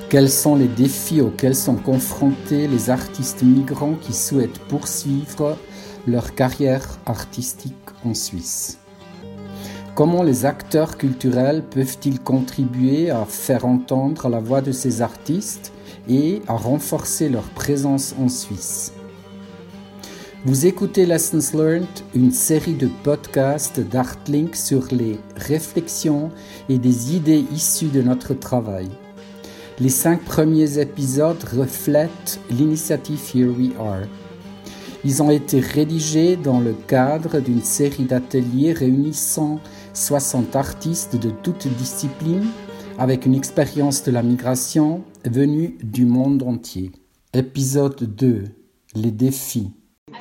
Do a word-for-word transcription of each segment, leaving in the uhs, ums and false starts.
Quels sont les défis auxquels sont confrontés les artistes migrants qui souhaitent poursuivre leur carrière artistique en Suisse? Comment les acteurs culturels peuvent-ils contribuer à faire entendre la voix de ces artistes et à renforcer leur présence en Suisse? Vous écoutez Lessons Learned, une série de podcasts d'Artlink sur les réflexions et des idées issues de notre travail. Les cinq premiers épisodes reflètent l'initiative Here We Are. Ils ont été rédigés dans le cadre d'une série d'ateliers réunissant soixante artistes de toutes disciplines avec une expérience de la migration venue du monde entier. Épisode deux. Les défis.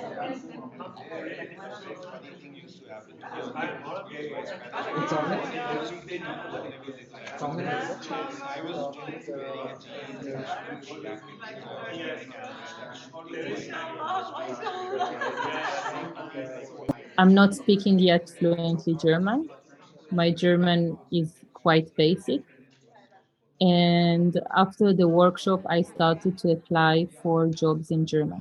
I'm not speaking yet fluently German. My German is quite basic. And after the workshop, I started to apply for jobs in German.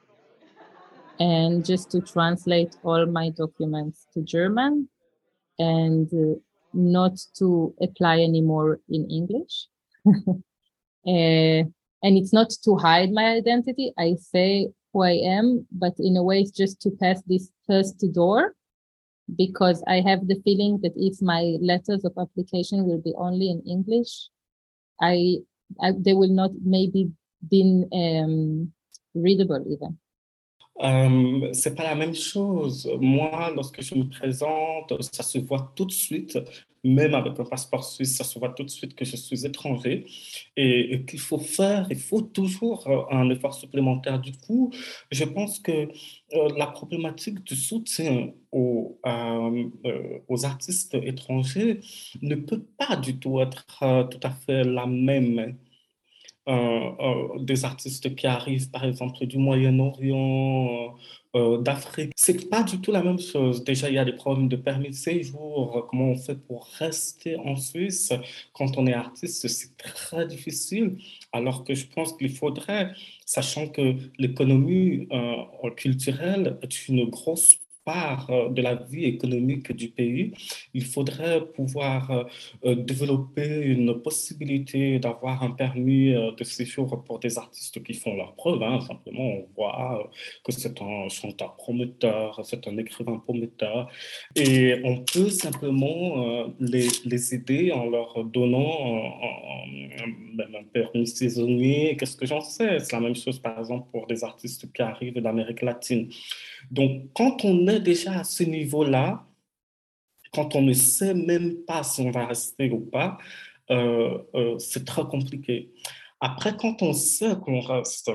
And just to translate all my documents to German and uh, not to apply anymore in English. uh, and it's not to hide my identity. I say who I am, but in a way it's just to pass this first door, because I have the feeling that if my letters of application will be only in English, I, I they will not maybe be um, readable even. Euh, c'est pas la même chose. Moi, lorsque je me présente, ça se voit tout de suite, même avec un passeport suisse, ça se voit tout de suite que je suis étranger et, et qu'il faut faire, il faut toujours un effort supplémentaire. Du coup, je pense que euh, la problématique du soutien aux, euh, euh, aux artistes étrangers ne peut pas du tout être euh, tout à fait la même. Euh, euh, des artistes qui arrivent, par exemple, du Moyen-Orient, euh, d'Afrique. C'est pas du tout la même chose. Déjà, il y a des problèmes de permis de séjour. Comment on fait pour rester en Suisse quand on est artiste? C'est très difficile. Alors que je pense qu'il faudrait, sachant que l'économie euh, culturelle est une grosse part de la vie économique du pays, il faudrait pouvoir euh, développer une possibilité d'avoir un permis euh, de séjour pour des artistes qui font leurs preuves. Hein. Simplement, on voit euh, que c'est un chanteur prometteur, c'est un écrivain prometteur, et on peut simplement euh, les, les aider en leur donnant euh, un, un permis saisonnier. Qu'est-ce que j'en sais? C'est la même chose, par exemple, pour des artistes qui arrivent d'Amérique latine. Donc, quand on est déjà à ce niveau-là, quand on ne sait même pas si on va rester ou pas, euh, euh, c'est très compliqué. Après, quand on sait qu'on reste,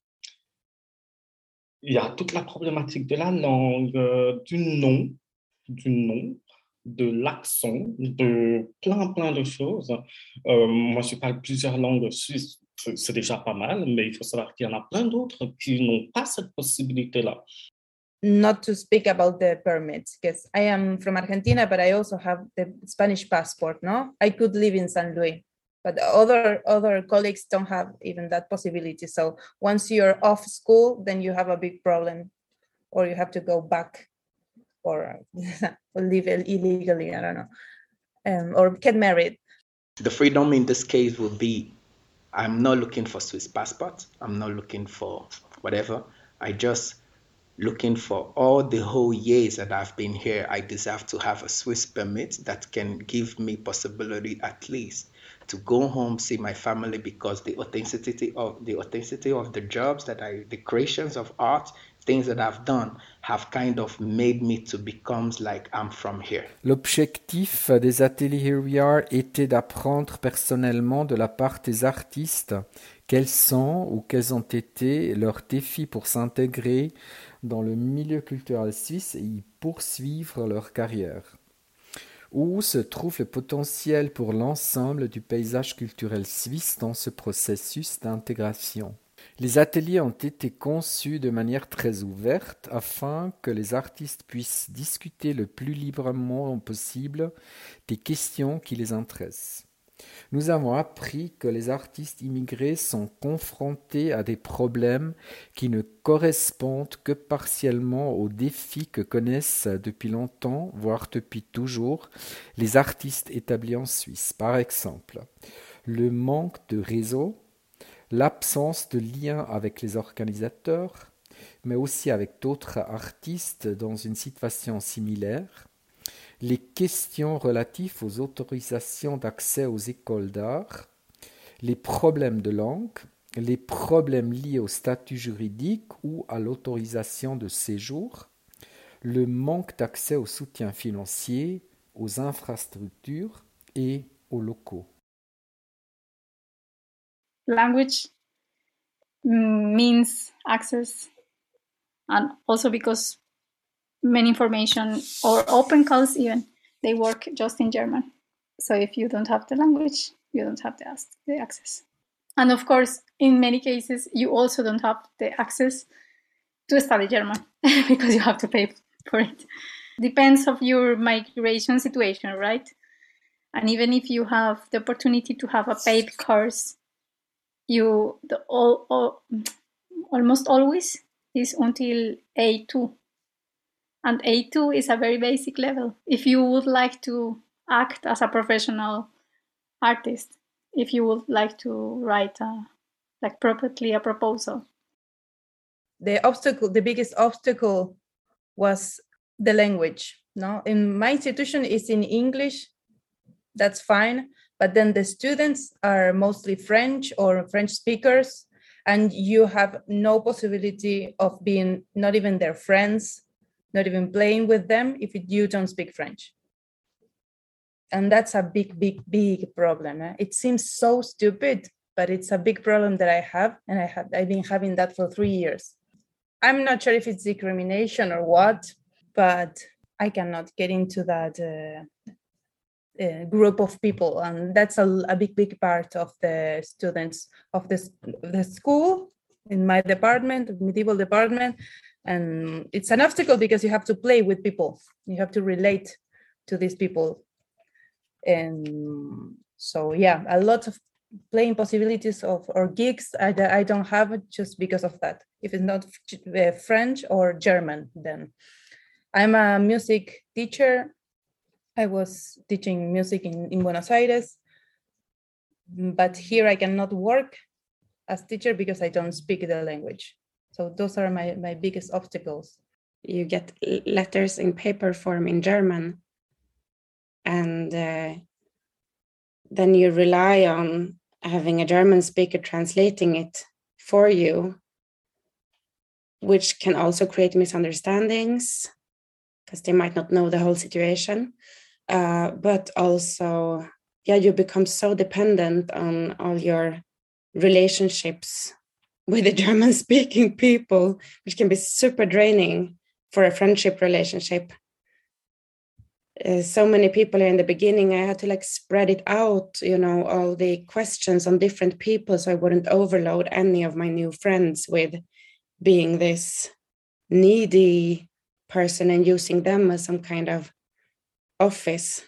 il y a toute la problématique de la langue, euh, du nom, du nom, de l'accent, de plein, plein de choses. Euh, moi, je parle plusieurs langues suisses, c'est déjà pas mal, mais il faut savoir qu'il y en a plein d'autres qui n'ont pas cette possibilité-là. Not to speak about the permits, because I am from Argentina, but I also have the Spanish passport, no? I could live in San Luis, but other other colleagues don't have even that possibility. So once you're off school, then you have a big problem, or you have to go back or live illegally, I don't know, um, or get married. The freedom in this case would be, I'm not looking for Swiss passport. I'm not looking for whatever. I just looking for all the whole years that I've been here. I deserve to have a Swiss permit that can give me possibility at least to go home, see my family, because the authenticity of the authenticity of the jobs that I, the creations of art, things that I've done have kind of made me to become like I'm from here. L'objectif des ateliers Here We Are était d'apprendre personnellement de la part des artistes quels sont ou quels ont été leurs défis pour s'intégrer dans le milieu culturel suisse et y poursuivre leur carrière. Où se trouve le potentiel pour l'ensemble du paysage culturel suisse dans ce processus d'intégration? Les ateliers ont été conçus de manière très ouverte afin que les artistes puissent discuter le plus librement possible des questions qui les intéressent. Nous avons appris que les artistes immigrés sont confrontés à des problèmes qui ne correspondent que partiellement aux défis que connaissent depuis longtemps, voire depuis toujours, les artistes établis en Suisse. Par exemple, le manque de réseau, l'absence de lien avec les organisateurs, mais aussi avec d'autres artistes dans une situation similaire, les questions relatives aux autorisations d'accès aux écoles d'art, les problèmes de langue, les problèmes liés au statut juridique ou à l'autorisation de séjour, le manque d'accès au soutien financier, aux infrastructures et aux locaux. Language means access, and also because many information or open calls even, they work just in German. So if you don't have the language, you don't have the, the access. And of course, in many cases, you also don't have the access to study German because you have to pay for it. Depends of your migration situation, right? And even if you have the opportunity to have a paid course, you the all, all almost always is until A two. And A two is a very basic level. If you would like to act as a professional artist, if you would like to write a, like properly a proposal. The obstacle, the biggest obstacle was the language. No, in my institution is in English. That's fine. But then the students are mostly French or French speakers, and you have no possibility of being not even their friends, not even playing with them if you don't speak French. And that's a big, big, big problem. Eh? It seems so stupid, but it's a big problem that I have, and I have, I've been having that for three years. I'm not sure if it's discrimination or what, but I cannot get into that uh, uh, group of people. And that's a, a big, big part of the students of the, the school, in my department, medieval department. And it's an obstacle because you have to play with people. You have to relate to these people. And so, yeah, a lot of playing possibilities of or gigs I, I don't have it just because of that. If it's not French or German, then I'm a music teacher. I was teaching music in, in Buenos Aires, but here I cannot work as teacher because I don't speak the language. So those are my, my biggest obstacles. You get letters in paper form in German, and uh, then you rely on having a German speaker translating it for you, which can also create misunderstandings because they might not know the whole situation. Uh, but also, yeah, you become so dependent on all your relationships with the German-speaking people, which can be super draining for a friendship relationship. Uh, so many people in the beginning, I had to like spread it out, you know, all the questions on different people so I wouldn't overload any of my new friends with being this needy person and using them as some kind of office.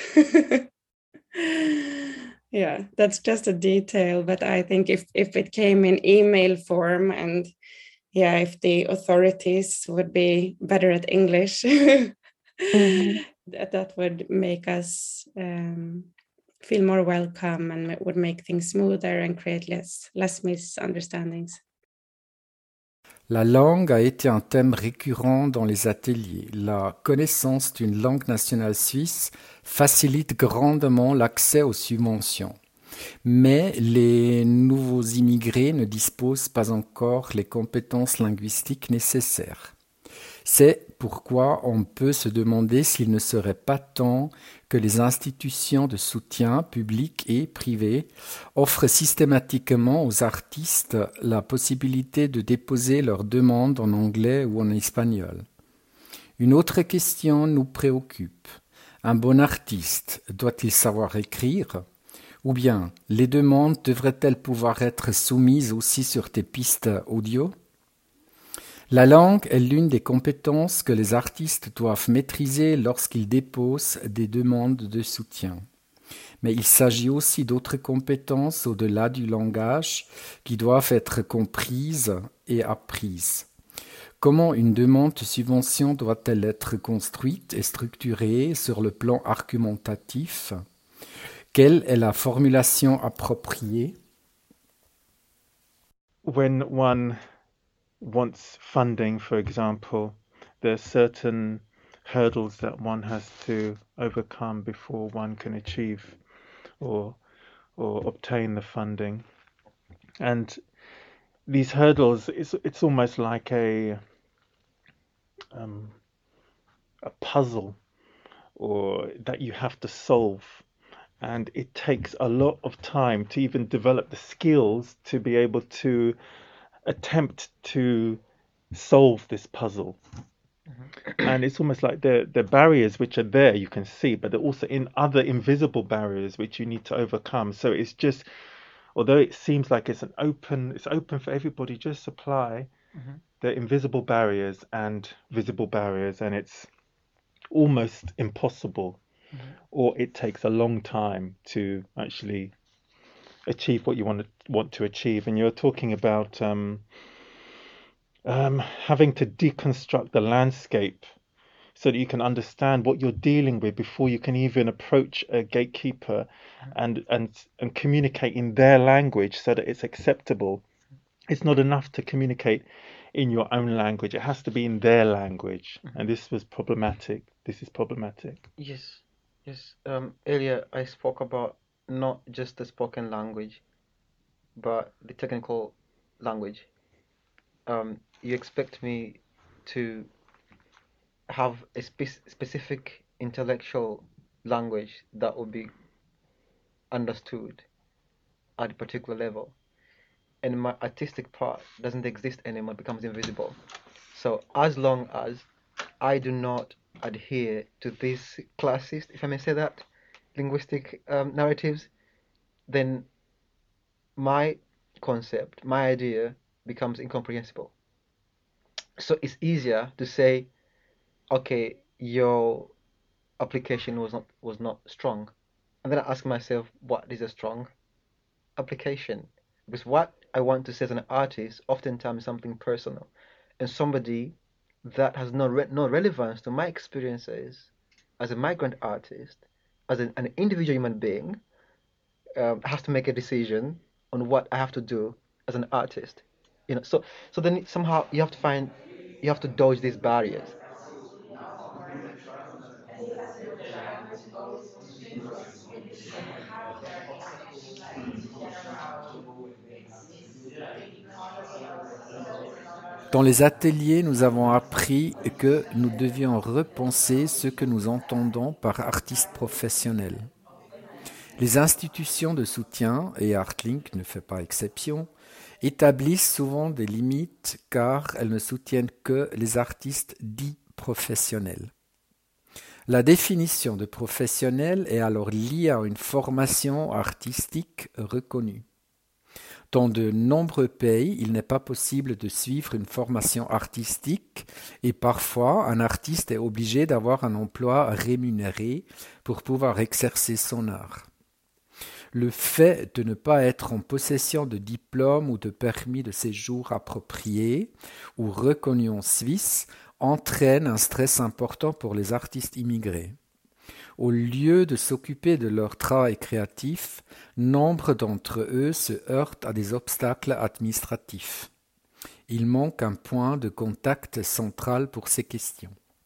Yeah, that's just a detail, but I think if, if it came in email form and yeah, if the authorities would be better at English, mm-hmm. that, that would make us um, feel more welcome and would make things smoother and create less, less misunderstandings. La langue a été un thème récurrent dans les ateliers. La connaissance d'une langue nationale suisse facilite grandement l'accès aux subventions. Mais les nouveaux immigrés ne disposent pas encore les compétences linguistiques nécessaires. C'est pourquoi on peut se demander s'il ne serait pas temps que les institutions de soutien publics et privés offrent systématiquement aux artistes la possibilité de déposer leurs demandes en anglais ou en espagnol. Une autre question nous préoccupe. Un bon artiste doit-il savoir écrire ? Ou bien, les demandes devraient-elles pouvoir être soumises aussi sur des pistes audio ? La langue est l'une des compétences que les artistes doivent maîtriser lorsqu'ils déposent des demandes de soutien. Mais il s'agit aussi d'autres compétences au-delà du langage qui doivent être comprises et apprises. Comment une demande de subvention doit-elle être construite et structurée sur le plan argumentatif? Quelle est la formulation appropriée? When one wants funding, for example, there are certain hurdles that one has to overcome before one can achieve or or obtain the funding. And these hurdles, it's, it's almost like a um, a puzzle or that you have to solve. And it takes a lot of time to even develop the skills to be able to attempt to solve this puzzle. Mm-hmm. And it's almost like the the barriers which are there you can see, but they're also in other invisible barriers which you need to overcome. So it's just, although it seems like it's an open, it's open for everybody, just apply mm-hmm. the invisible barriers and visible barriers, and it's almost impossible. Mm-hmm. Or it takes a long time to actually achieve what you want to want to achieve. And you're talking about um, um, having to deconstruct the landscape so that you can understand what you're dealing with before you can even approach a gatekeeper mm-hmm. and and and communicate in their language so that it's acceptable. It's not enough to communicate in your own language. It has to be in their language. Mm-hmm. And this was problematic. This is problematic. Yes. Yes, um, earlier I spoke about not just the spoken language, but the technical language. Um, you expect me to have a spe- specific intellectual language that will be understood at a particular level, and my artistic part doesn't exist anymore, it becomes invisible. So as long as I do not adhere to these classist, if I may say that, linguistic um, narratives, then my concept, my idea becomes incomprehensible. So it's easier to say, okay, your application was not was not strong, and then I ask myself, what is a strong application? Because what I want to say as an artist oftentimes is something personal, and somebody that has no re- no relevance to my experiences as a migrant artist, as an, an individual human being, um, has to make a decision on what I have to do as an artist. You know, so so then somehow you have to find, you have to dodge these barriers. Dans les ateliers, nous avons appris que nous devions repenser ce que nous entendons par artiste professionnel. Les institutions de soutien, et Artlink ne fait pas exception, établissent souvent des limites car elles ne soutiennent que les artistes dits professionnels. La définition de professionnel est alors liée à une formation artistique reconnue. Dans de nombreux pays, il n'est pas possible de suivre une formation artistique et parfois un artiste est obligé d'avoir un emploi rémunéré pour pouvoir exercer son art. Le fait de ne pas être en possession de diplôme ou de permis de séjour approprié ou reconnu en Suisse entraîne un stress important pour les artistes immigrés. Au lieu de s'occuper de leur travail créatif, nombre d'entre eux se heurtent à des obstacles administratifs. Il manque un point de contact central pour ces questions.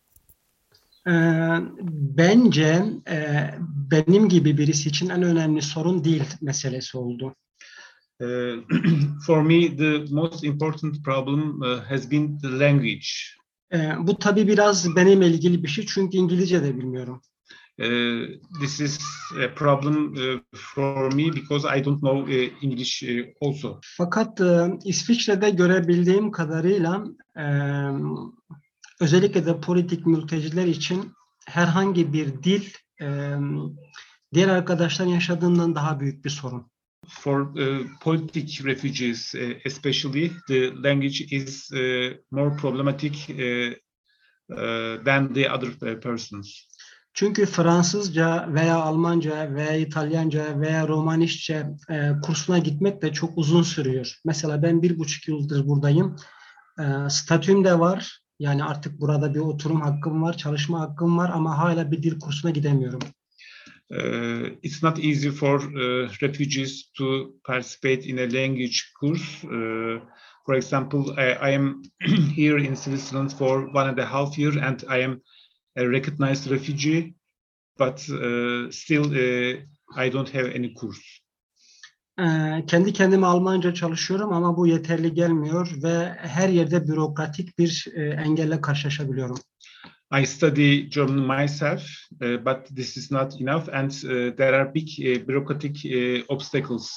Bence benim gibi birisi için en önemli sorun dil meselesi oldu. Uh, for me, the most important problem uh, has been the language. Uh, bu tabii biraz benimle ilgili bir şey çünkü İngilizce de bilmiyorum. Uh, this is a problem uh, for me because I don't know uh, English uh, also. Fakat uh, İsviçre'de görebildiğim kadarıyla uh, özellikle de politik mülteciler için herhangi bir dil uh, diğer arkadaşların yaşadığından daha büyük bir sorun. For uh, politic refugees, uh, especially, the language is uh, more problematic uh, uh, than the other uh, persons. Çünkü Fransızca veya Almanca veya İtalyanca veya Romanişçe e, kursuna gitmek de çok uzun sürüyor. Mesela ben bir buçuk yıldır buradayım. E, statüm de var. Yani artık burada bir oturum hakkım var, çalışma hakkım var ama hala bir dil kursuna gidemiyorum. Uh, it's not easy for uh, refugees to participate in a language course. Uh, for example, I, I am here in Switzerland for one and a half year, and I am a recognized refugee, but uh, still uh, I don't have any course. Ee, kendi kendime Almanca çalışıyorum ama bu yeterli gelmiyor ve her yerde bürokratik bir e, engelle karşılaşabiliyorum. I study German myself, uh, but this is not enough, and uh, there are big uh, bureaucratic uh, obstacles.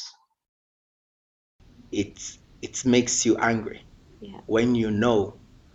It it makes you angry Yeah. when you know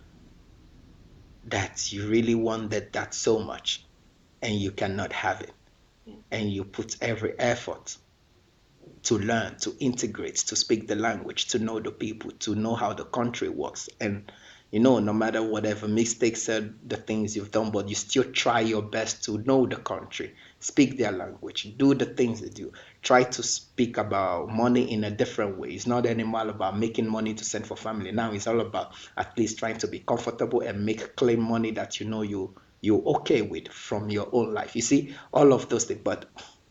that you really wanted that so much, and you cannot have it, Yeah. and you put every effort to learn, to integrate, to speak the language, to know the people, to know how the country works. And, you know, no matter whatever mistakes are the things you've done, but you still try your best to know the country, speak their language, do the things they do. Try to speak about money in a different way. It's not anymore about making money to send for family. Now it's all about at least trying to be comfortable and make claim money that you know you, you're okay with from your own life. You see, all of those things, but...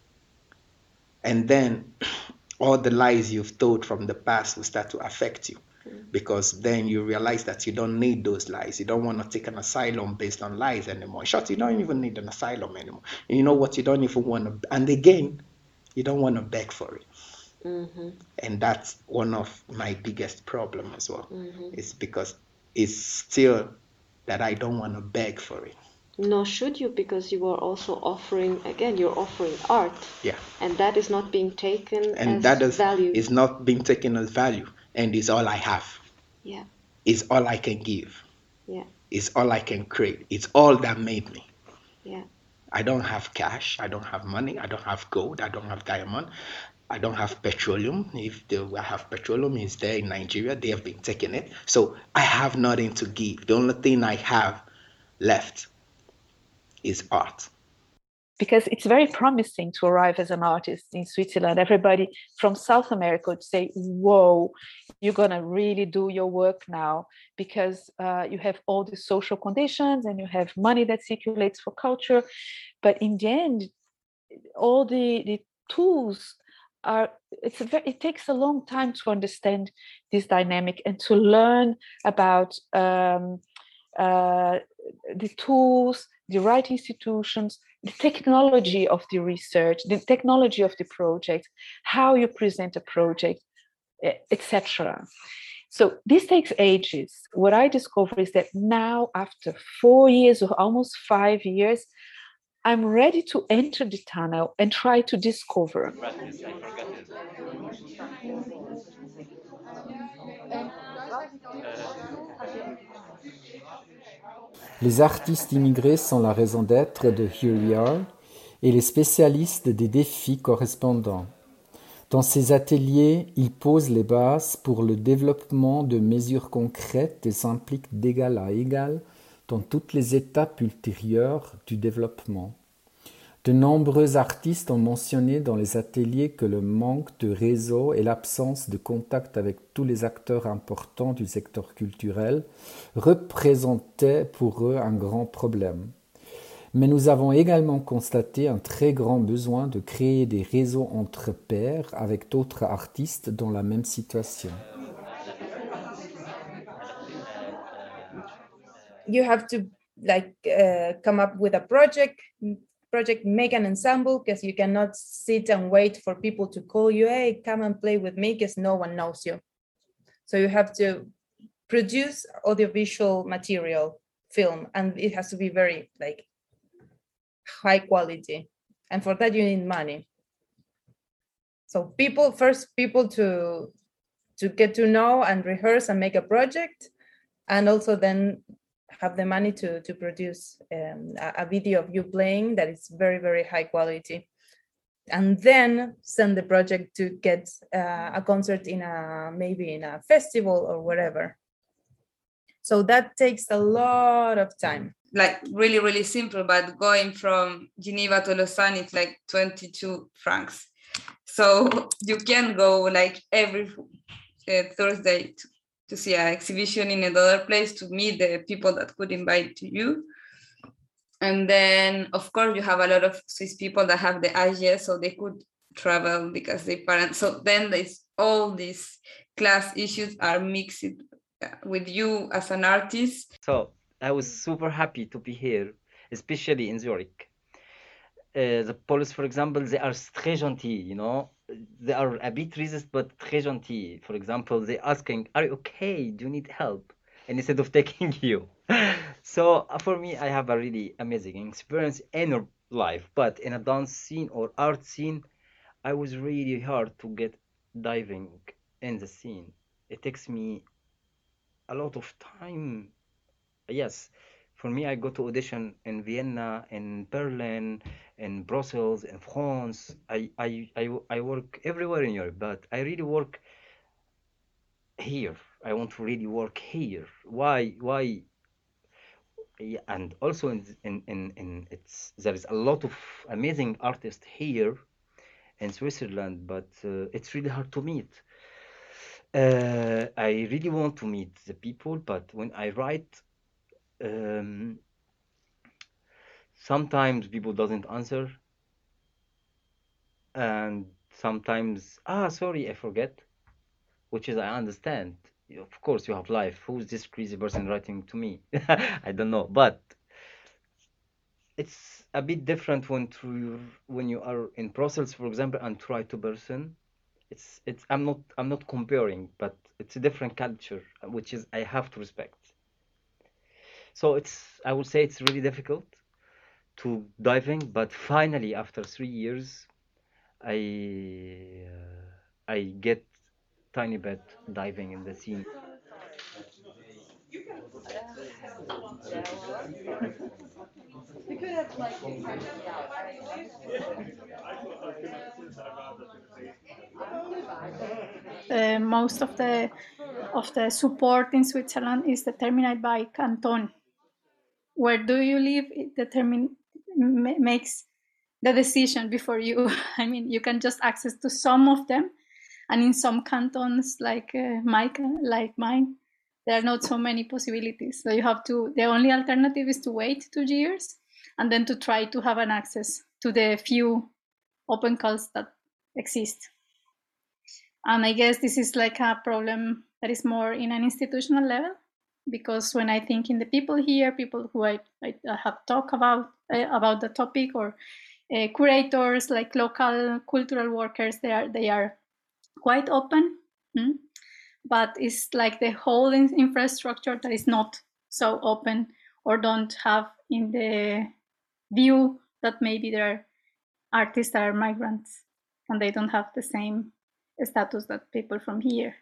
And then all the lies you've told from the past will start to affect you, because then you realize that you don't need those lies. You don't want to take an asylum based on lies anymore. In short, you don't even need an asylum anymore. And you know what? You don't even want to, and again, you don't want to beg for it. Mm-hmm. And that's one of my biggest problem as well. Mm-hmm. It's because it's still that I don't want to beg for it. Nor should you, because you are also offering, again, you're offering art. Yeah. And that is not being taken And as that is, value. is not being taken as value, and is all I have. Yeah. It's all I can give. Yeah. It's all I can create. It's all that made me. Yeah. I don't have cash. I don't have money. I don't have gold. I don't have diamond. I don't have petroleum. If they have petroleum, it's there in Nigeria. They have been taking it. So I have nothing to give. The only thing I have left is art. Because it's very promising to arrive as an artist in Switzerland. Everybody from South America would say, whoa, you're going to really do your work now, because uh, you have all the social conditions and you have money that circulates for culture. But in the end, all the, the tools are, it's a very, it takes a long time to understand this dynamic and to learn about um, uh, the tools, the right institutions, the technology of the research, the technology of the project, how you present a project, et cetera. So this takes ages. What I discover is that now, after four years or almost five years, I'm ready to enter the tunnel and try to discover. Les artistes immigrés sont la raison d'être de Here We Are et les spécialistes des défis correspondants. Dans ces ateliers, ils posent les bases pour le développement de mesures concrètes et s'impliquent d'égal à égal dans toutes les étapes ultérieures du développement. De nombreux artistes ont mentionné dans les ateliers que le manque de réseau et l'absence de contact avec tous les acteurs importants du secteur culturel représentaient pour eux un grand problème. Mais nous avons également constaté un très grand besoin de créer des réseaux entre pairs avec d'autres artistes dans la même situation. You have to like uh, come up with a project. project make an ensemble, because you cannot sit and wait for people to call you, hey, come and play with me, because no one knows you. So you have to produce audiovisual material, film, and it has to be very like high quality, and for that you need money. So people first people to to get to know and rehearse and make a project, and also then have the money to to produce um, a, a video of you playing that is very, very high quality, and then send the project to get uh, a concert in a maybe in a festival or whatever. So that takes a lot of time. Like really, really simple, but going from Geneva to Lausanne, it's like twenty-two francs. So you can go like every uh, Thursday to, to see an exhibition in another place, to meet the people that could invite to you. And then, of course, you have a lot of Swiss people that have the A G S, so they could travel because they parents. So then there's all these class issues are mixed with you as an artist. So I was super happy to be here, especially in Zurich. Uh, the Polish, for example, they are très gentils, you know. They are a bit racist, but très gentils. For example, they asking, "Are you okay? Do you need help?" And instead of taking you. So uh, for me, I have a really amazing experience in life. But in a dance scene or art scene, I was really hard to get diving in the scene. It takes me a lot of time. Yes, for me, I go to audition in Vienna, in Berlin, in Brussels, in France. I, I, I, I work everywhere in Europe, but I really work here. I want to really work here. Why? Why? Yeah, and also in, in, in, in it's there is a lot of amazing artists here in Switzerland, but uh, it's really hard to meet. Uh, I really want to meet the people, but when I write, um, sometimes people doesn't answer, and sometimes ah sorry I forget, which is I understand. Of course you have life. Who's this crazy person writing to me? I don't know, but it's a bit different when to, when you are in Brussels, for example, and try to person. It's it's I'm not I'm not comparing, but it's a different culture, which is I have to respect. So it's I would say it's really difficult to diving, but finally after three years, I uh, I get tiny bit diving in the scene. Uh, most of the of the support in Switzerland is determined by canton. Where do you live? It determine ma- makes the decision before you. I mean, you can just access to some of them, and in some cantons, like uh, my like mine, there are not so many possibilities. So you have to. The only alternative is to wait two years, and then to try to have an access to the few open calls that exist. And I guess this is like a problem that is more in an institutional level, because when I think in the people here, people who I, I have talked about uh, about the topic, or uh, curators, like local cultural workers, they are they are quite open, mm? But it's like the whole in- infrastructure that is not so open, or don't have in the view that maybe there are artists that are migrants and they don't have the same status that people from here.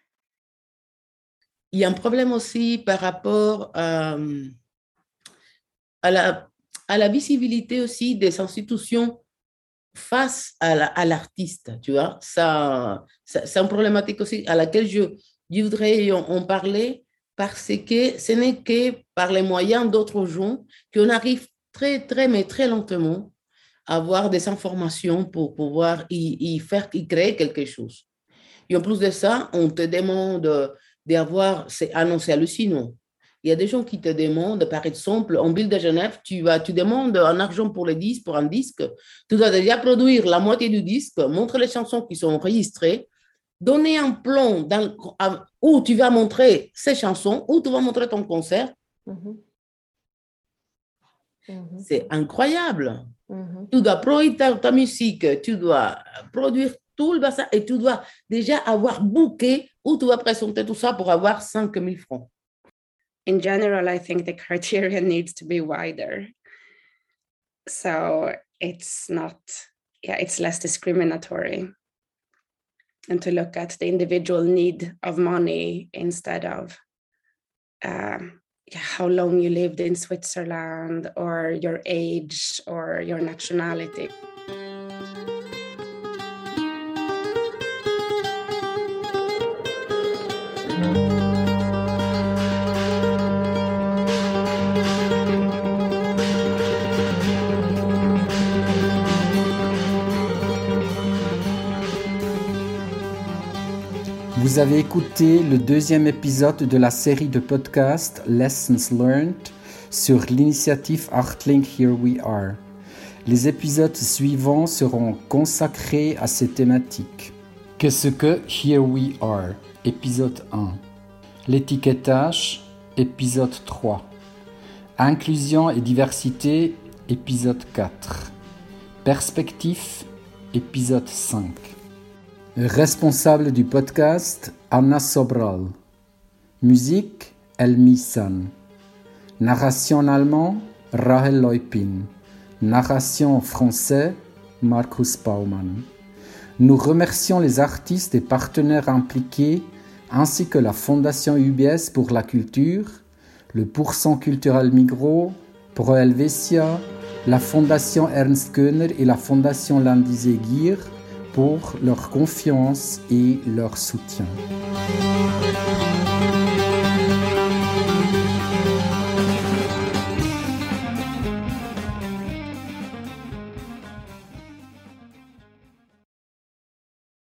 Il y a un problème aussi par rapport à, à, la, à la visibilité aussi des institutions face à, la, à l'artiste, tu vois. Ça, ça, c'est une problématique aussi à laquelle je, je voudrais en, en parler, parce que ce n'est que par les moyens d'autres gens qu'on arrive très, très, mais très lentement à avoir des informations pour pouvoir y, y faire, y créer quelque chose. Et en plus de ça, on te demande d'avoir, c'est, ah non, c'est hallucinant. Il y a des gens qui te demandent, par exemple, en ville de Genève, tu, vas, tu demandes un argent pour le disque, pour un disque, tu dois déjà produire la moitié du disque, montrer les chansons qui sont enregistrées, donner un plan dans, où tu vas montrer ces chansons, où tu vas montrer ton concert. Mm-hmm. Mm-hmm. C'est incroyable. Mm-hmm. Tu dois produire ta, ta musique, tu dois produire tout le bassin et tu dois déjà avoir booké où tu vas présenter tout ça pour avoir cinq mille francs. In general, I think the criteria needs to be wider. So it's not, yeah, it's less discriminatory. And to look at the individual need of money instead of uh, yeah, how long you lived in Switzerland, or your age, or your nationality. Vous avez écouté le deuxième épisode de la série de podcasts Lessons Learned sur l'initiative Artlink Here We Are. Les épisodes suivants seront consacrés à ces thématiques. Qu'est-ce que Here We Are? Épisode un. L'étiquetage, épisode trois. Inclusion et diversité, épisode quatre. Perspective, épisode cinq. Responsable du podcast, Anna Sobral. Musique, Elmi San. Narration en allemand, Rahel Leupin. Narration en français, Markus Baumann. Nous remercions les artistes et partenaires impliqués, ainsi que la Fondation U B S pour la culture, le Pourcent culturel Migros, Pro Helvetia, la Fondation Ernst Göhner et la Fondation Landisé Gyr pour leur confiance et leur soutien.